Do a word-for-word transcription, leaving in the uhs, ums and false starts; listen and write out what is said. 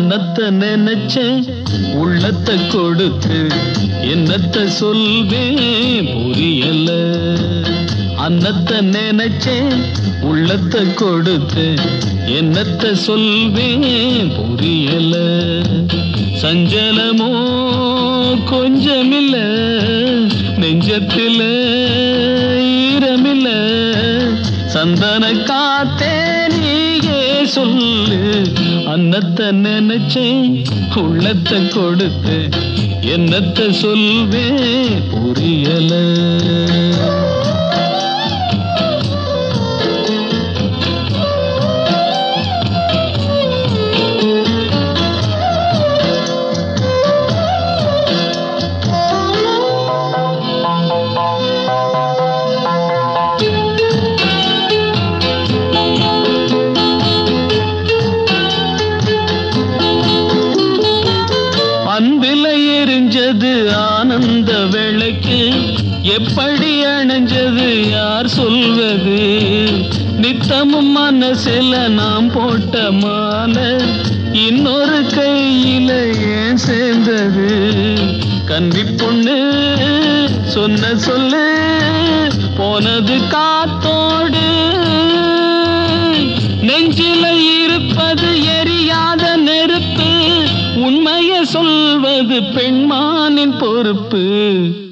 அன்னத்தை நினைச்சேன் உள்ளத்தை கொடுத்து என்னத்தை சொல்வேன் புரியல. அன்னத்தை நினைச்சேன் உள்ளத்தை கொடுத்து என்னத்தை சொல்வேன் புரியல. சஞ்சலமோ கொஞ்சமில்ல நெஞ்சத்தில ஈரமில்ல. சந்தன காத்தே நீயே சொல்லு. அன்னத்தை நினைச்சேன் உள்ளத்தை கொடுத்து என்னத்தை சொல்வேன் புரியல. அன்பில எரிஞ்சது ஆனந்த விளக்கு எப்படி அணைஞ்சது யார் சொல்வது. நித்தமும் மனசில நாம் போட்ட மாலை இன்னொரு கையில ஏன் சேர்ந்தது. கன்னி பொண்ணு சொன்ன சொல்லு போனது காத்தோடு. நெஞ்சில இருப்பது எரியாத நெருப்பு. உண்மையை சொல்வது பெண்மானின் பொறுப்பு.